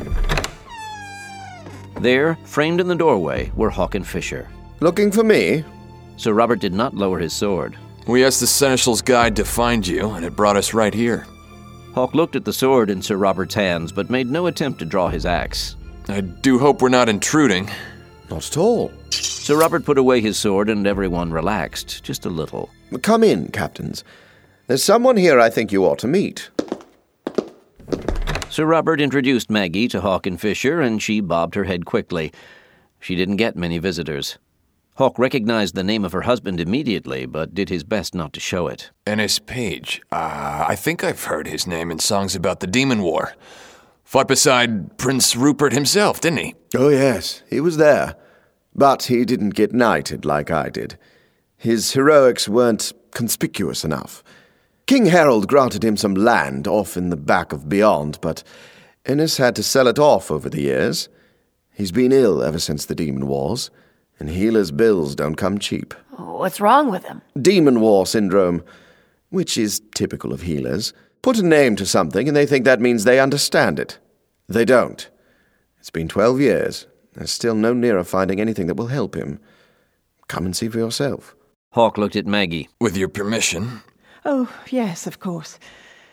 There, framed in the doorway, were Hawke and Fisher. Looking for me? Sir Robert did not lower his sword. We asked the Seneschal's guide to find you, and it brought us right here. Hawke looked at the sword in Sir Robert's hands, but made no attempt to draw his axe. I do hope we're not intruding. Not at all. Sir Robert put away his sword, and everyone relaxed, just a little. Come in, captains. There's someone here I think you ought to meet. Sir Robert introduced Maggie to Hawke and Fisher, and she bobbed her head quickly. She didn't get many visitors. Hawke recognized the name of her husband immediately, but did his best not to show it. Ennis Page. Uh, I think I've heard his name in songs about the Demon War. Fought beside Prince Rupert himself, didn't he? Oh, yes, he was there. But he didn't get knighted like I did. His heroics weren't conspicuous enough. King Harold granted him some land off in the back of beyond, but Ennis had to sell it off over the years. He's been ill ever since the Demon Wars, and healers' bills don't come cheap. What's wrong with him? Demon War syndrome, which is typical of healers. Put a name to something and they think that means they understand it. They don't. It's been twelve years. There's still no nearer finding anything that will help him. Come and see for yourself. Hawke looked at Maggie. With your permission. Oh, yes, of course.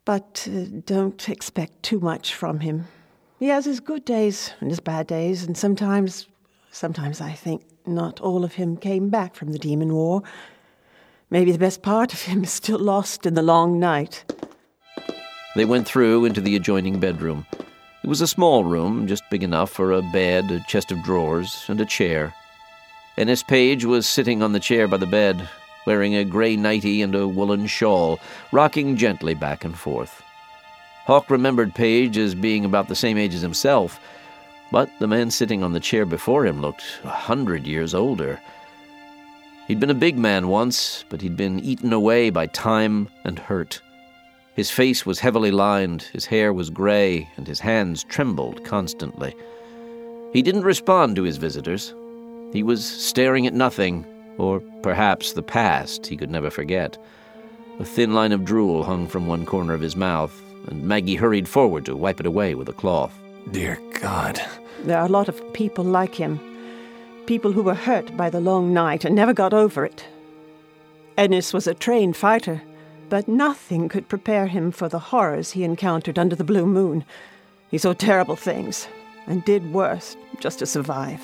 But uh, don't expect too much from him. He has his good days and his bad days, and sometimes, sometimes I think not all of him came back from the Demon War. Maybe the best part of him is still lost in the long night. They went through into the adjoining bedroom. It was a small room, just big enough for a bed, a chest of drawers, and a chair. Ennis Page was sitting on the chair by the bed, wearing a grey nightie and a woolen shawl, rocking gently back and forth. Hawk remembered Page as being about the same age as himself, but the man sitting on the chair before him looked a hundred years older. He'd been a big man once, but he'd been eaten away by time and hurt. His face was heavily lined, his hair was grey, and his hands trembled constantly. He didn't respond to his visitors. He was staring at nothing, or perhaps the past he could never forget. A thin line of drool hung from one corner of his mouth, and Maggie hurried forward to wipe it away with a cloth. Dear God. There are a lot of people like him. People who were hurt by the long night and never got over it. Ennis was a trained fighter, but nothing could prepare him for the horrors he encountered under the blue moon. He saw terrible things, and did worse, just to survive.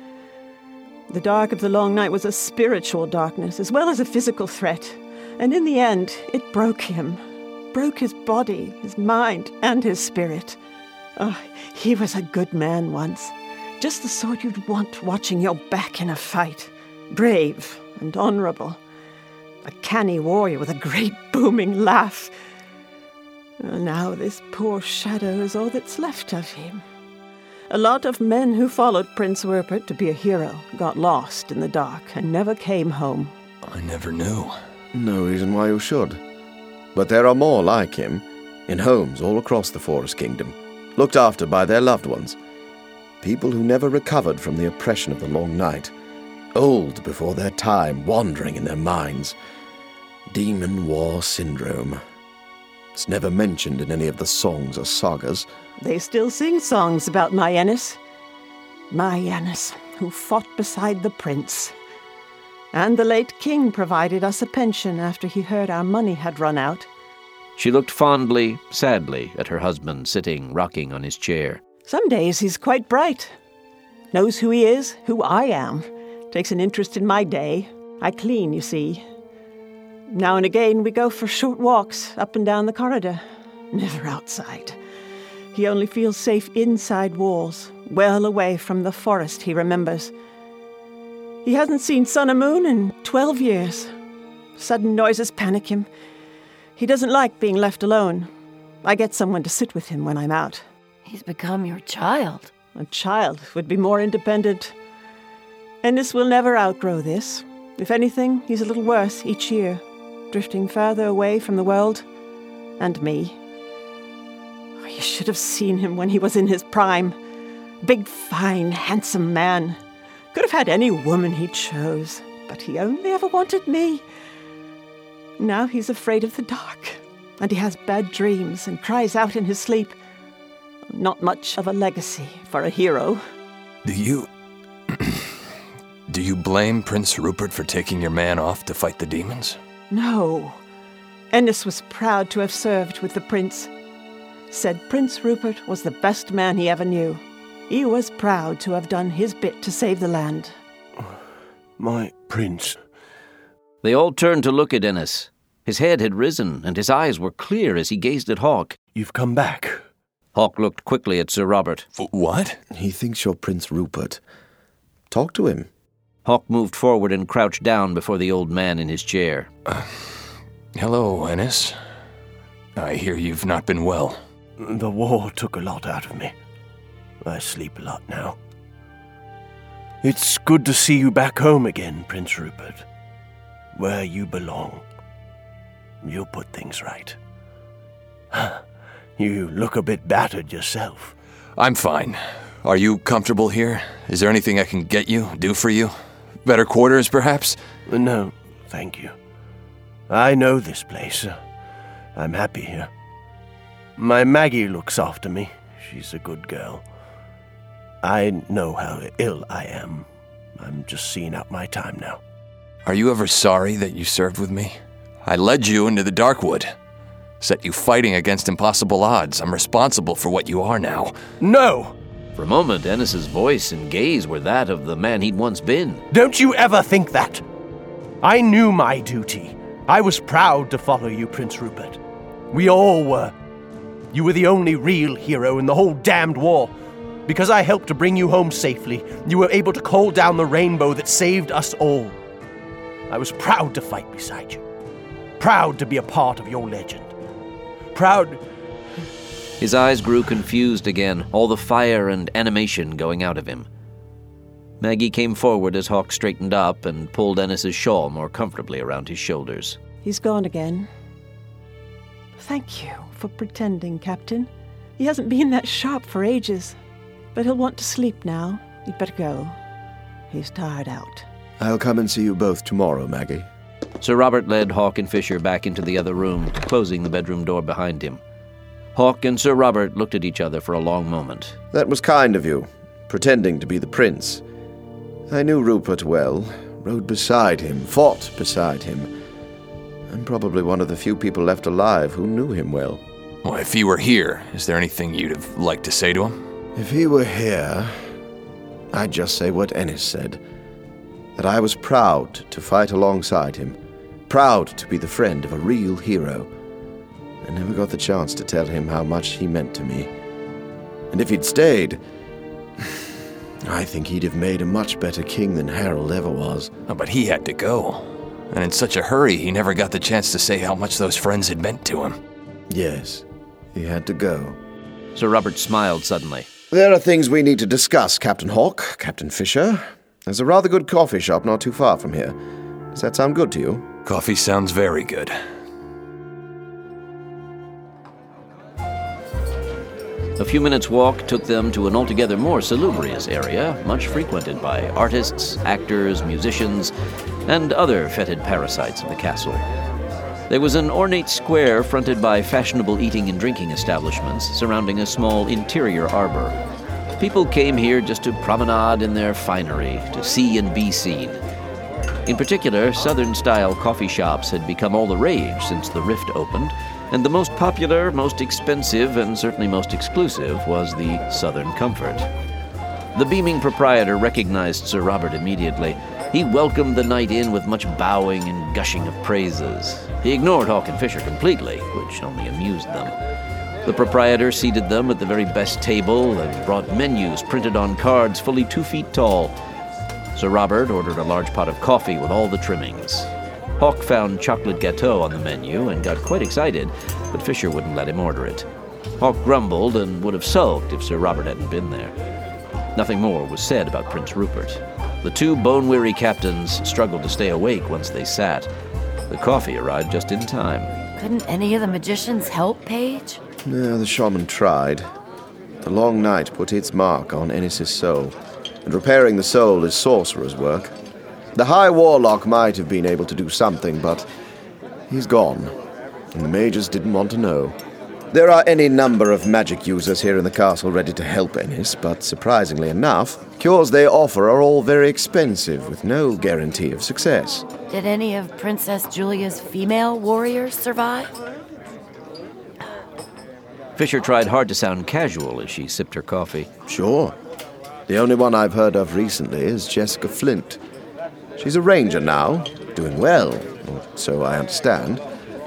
The dark of the long night was a spiritual darkness, as well as a physical threat, and in the end, it broke him. Broke his body, his mind, and his spirit. Oh, he was a good man once. Just the sort you'd want watching your back in a fight. Brave and honorable. A canny warrior with a great booming laugh. And now this poor shadow is all that's left of him. A lot of men who followed Prince Rupert to be a hero got lost in the dark and never came home. I never knew. No reason why you should. But there are more like him, in homes all across the Forest Kingdom, looked after by their loved ones. People who never recovered from the oppression of the long night. Old before their time, wandering in their minds. Demon War Syndrome. It's never mentioned in any of the songs or sagas. They still sing songs about my Ennis. My Ennis, who fought beside the prince. And the late king provided us a pension after he heard our money had run out. She looked fondly, sadly at her husband sitting rocking on his chair. Some days he's quite bright. Knows who he is, who I am. Takes an interest in my day. I clean, you see. Now and again we go for short walks up and down the corridor. Never outside. He only feels safe inside walls, well away from the forest he remembers. He hasn't seen sun or moon in twelve years. Sudden noises panic him. He doesn't like being left alone. I get someone to sit with him when I'm out. He's become your child. A child would be more independent. Ennis will never outgrow this. If anything, he's a little worse each year, drifting further away from the world and me. Oh, you should have seen him when he was in his prime. Big, fine, handsome man. Could have had any woman he chose, but he only ever wanted me. Now he's afraid of the dark, and he has bad dreams and cries out in his sleep. Not much of a legacy for a hero. Do you... Do you blame Prince Rupert for taking your man off to fight the demons? No. Ennis was proud to have served with the prince. Said Prince Rupert was the best man he ever knew. He was proud to have done his bit to save the land. My prince. They all turned to look at Ennis. His head had risen, and his eyes were clear as he gazed at Hawk. You've come back. Hawk looked quickly at Sir Robert. F- what? He thinks you're Prince Rupert. Talk to him. Hawk moved forward and crouched down before the old man in his chair. Uh, hello, Ennis. I hear you've not been well. The war took a lot out of me. I sleep a lot now. It's good to see you back home again, Prince Rupert. Where you belong. You'll put things right. You look a bit battered yourself. I'm fine. Are you comfortable here? Is there anything I can get you, do for you? Better quarters, perhaps? No, thank you. I know this place. I'm happy here. My Maggie looks after me. She's a good girl. I know how ill I am. I'm just seeing out my time now. Are you ever sorry that you served with me? I led you into the Darkwood. Set you fighting against impossible odds. I'm responsible for what you are now. No! For a moment, Ennis's voice and gaze were that of the man he'd once been. Don't you ever think that. I knew my duty. I was proud to follow you, Prince Rupert. We all were. You were the only real hero in the whole damned war. Because I helped to bring you home safely, you were able to call down the rainbow that saved us all. I was proud to fight beside you. Proud to be a part of your legend. Proud... His eyes grew confused again, all the fire and animation going out of him. Maggie came forward as Hawk straightened up and pulled Ennis's shawl more comfortably around his shoulders. He's gone again. Thank you for pretending, Captain. He hasn't been that sharp for ages. But he'll want to sleep now. You'd better go. He's tired out. I'll come and see you both tomorrow, Maggie. Sir Robert led Hawk and Fisher back into the other room, closing the bedroom door behind him. Hawk and Sir Robert looked at each other for a long moment. That was kind of you, pretending to be the prince. I knew Rupert well, rode beside him, fought beside him. I'm probably one of the few people left alive who knew him well. Well, if he were here, is there anything you'd have liked to say to him? If he were here, I'd just say what Ennis said. That I was proud to fight alongside him, proud to be the friend of a real hero. I never got the chance to tell him how much he meant to me. And if he'd stayed, I think he'd have made a much better king than Harold ever was. Oh, but he had to go. And in such a hurry, he never got the chance to say how much those friends had meant to him. Yes, he had to go. Sir Robert smiled suddenly. There are things we need to discuss, Captain Hawk, Captain Fisher. There's a rather good coffee shop not too far from here. Does that sound good to you? Coffee sounds very good. A few minutes' walk took them to an altogether more salubrious area, much frequented by artists, actors, musicians, and other fetid parasites of the castle. There was an ornate square fronted by fashionable eating and drinking establishments surrounding a small interior arbor. People came here just to promenade in their finery, to see and be seen. In particular, Southern-style coffee shops had become all the rage since the Rift opened, and the most popular, most expensive, and certainly most exclusive was the Southern Comfort. The beaming proprietor recognized Sir Robert immediately. He welcomed the night in with much bowing and gushing of praises. He ignored Hawk and Fisher completely, which only amused them. The proprietor seated them at the very best table and brought menus printed on cards fully two feet tall. Sir Robert ordered a large pot of coffee with all the trimmings. Hawk found chocolate gâteau on the menu and got quite excited, but Fisher wouldn't let him order it. Hawk grumbled and would have sulked if Sir Robert hadn't been there. Nothing more was said about Prince Rupert. The two bone-weary captains struggled to stay awake once they sat. The coffee arrived just in time. Couldn't any of the magicians help, Paige? No, the shaman tried. The long night put its mark on Ennis's soul, and repairing the soul is sorcerer's work. The High Warlock might have been able to do something, but he's gone, and the mages didn't want to know. There are any number of magic users here in the castle ready to help Ennis, but surprisingly enough, cures they offer are all very expensive, with no guarantee of success. Did any of Princess Julia's female warriors survive? Fisher tried hard to sound casual as she sipped her coffee. Sure. The only one I've heard of recently is Jessica Flint. She's a ranger now, doing well, or so I understand.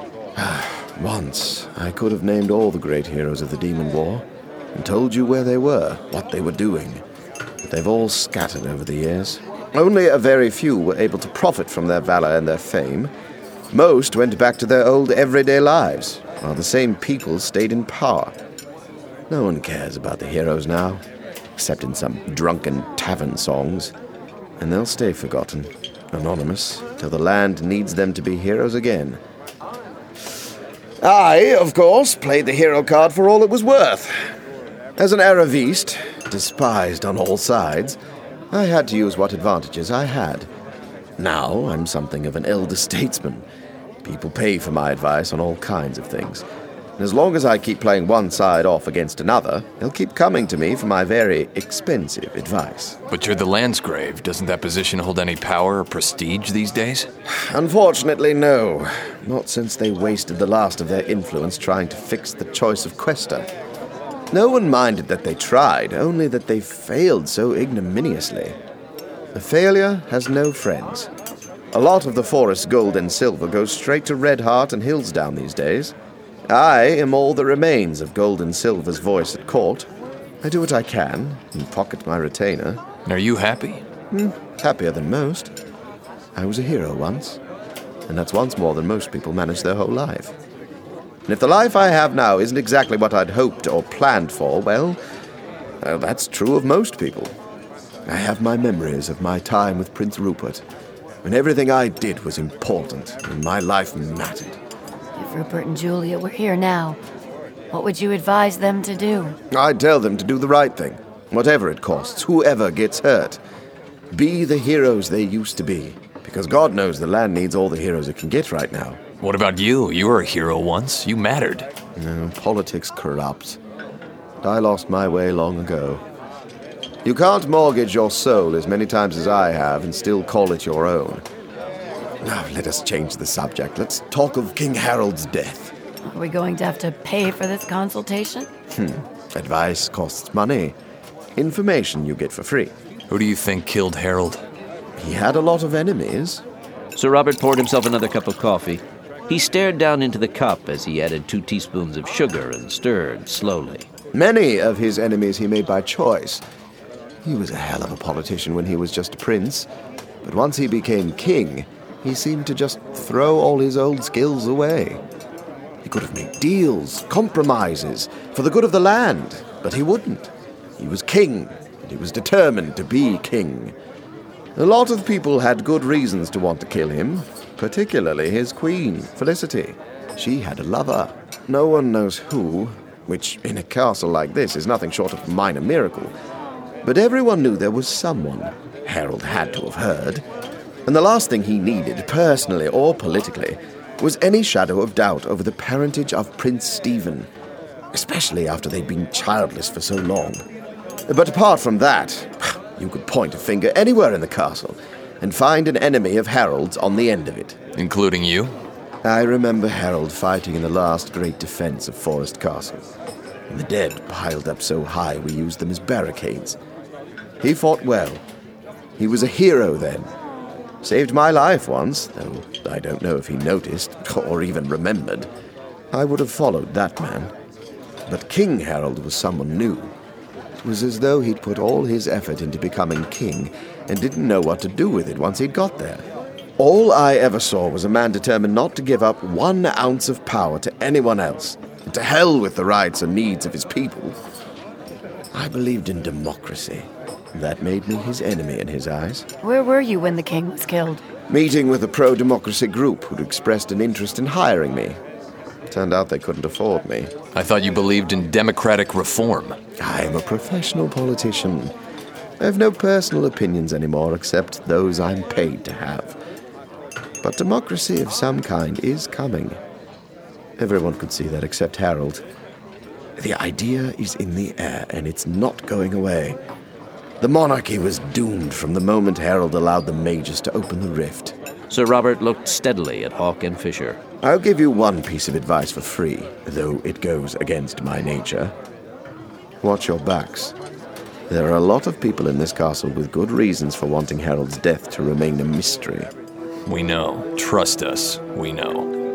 Once, I could have named all the great heroes of the Demon War and told you where they were, what they were doing. But they've all scattered over the years. Only a very few were able to profit from their valor and their fame. Most went back to their old everyday lives, while the same people stayed in power. No one cares about the heroes now, except in some drunken tavern songs. And they'll stay forgotten, anonymous, till the land needs them to be heroes again. I, of course, played the hero card for all it was worth. As an Araviste, despised on all sides, I had to use what advantages I had. Now I'm something of an elder statesman. People pay for my advice on all kinds of things. And as long as I keep playing one side off against another, they'll keep coming to me for my very expensive advice. But you're the Landsgrave. Doesn't that position hold any power or prestige these days? Unfortunately, no. Not since they wasted the last of their influence trying to fix the choice of Questa. No one minded that they tried, only that they failed so ignominiously. The failure has no friends. A lot of the forest's gold and silver goes straight to Redheart and Hillsdown these days. I am all that remains of gold and silver's voice at court. I do what I can, and pocket my retainer. Are you happy? Hmm, happier than most. I was a hero once, and that's once more than most people manage their whole life. And if the life I have now isn't exactly what I'd hoped or planned for, well, well, that's true of most people. I have my memories of my time with Prince Rupert, when everything I did was important and my life mattered. If Rupert and Julia were here now, what would you advise them to do? I'd tell them to do the right thing, whatever it costs, whoever gets hurt. Be the heroes they used to be, because God knows the land needs all the heroes it can get right now. What about you? You were a hero once. You mattered. No, politics corrupts. I lost my way long ago. You can't mortgage your soul as many times as I have and still call it your own. Now, let us change the subject. Let's talk of King Harold's death. Are we going to have to pay for this consultation? Hmm. Advice costs money. Information you get for free. Who do you think killed Harold? He had a lot of enemies. Sir Robert poured himself another cup of coffee. He stared down into the cup as he added two teaspoons of sugar and stirred slowly. Many of his enemies he made by choice. He was a hell of a politician when he was just a prince. But once he became king, he seemed to just throw all his old skills away. He could have made deals, compromises, for the good of the land, but he wouldn't. He was king, and he was determined to be king. A lot of people had good reasons to want to kill him, particularly his queen, Felicity. She had a lover. No one knows who, which in a castle like this is nothing short of a minor miracle. But everyone knew there was someone. Harold had to have heard. And the last thing he needed, personally or politically, was any shadow of doubt over the parentage of Prince Stephen, especially after they'd been childless for so long. But apart from that, you could point a finger anywhere in the castle and find an enemy of Harold's on the end of it. Including you? I remember Harold fighting in the last great defense of Forest Castle. And the dead piled up so high we used them as barricades. He fought well. He was a hero then. Saved my life once, though I don't know if he noticed or even remembered. I would have followed that man. But King Harold was someone new. It was as though he'd put all his effort into becoming king and didn't know what to do with it once he'd got there. All I ever saw was a man determined not to give up one ounce of power to anyone else, and to hell with the rights and needs of his people. I believed in democracy. That made me his enemy in his eyes. Where were you when the king was killed? Meeting with a pro-democracy group who'd expressed an interest in hiring me. Turned out they couldn't afford me. I thought you believed in democratic reform. I'm a professional politician. I have no personal opinions anymore except those I'm paid to have. But democracy of some kind is coming. Everyone could see that except Harold. The idea is in the air, and it's not going away. The monarchy was doomed from the moment Harold allowed the mages to open the rift. Sir Robert looked steadily at Hawke and Fisher. I'll give you one piece of advice for free, though it goes against my nature. Watch your backs. There are a lot of people in this castle with good reasons for wanting Harold's death to remain a mystery. We know. Trust us. We know.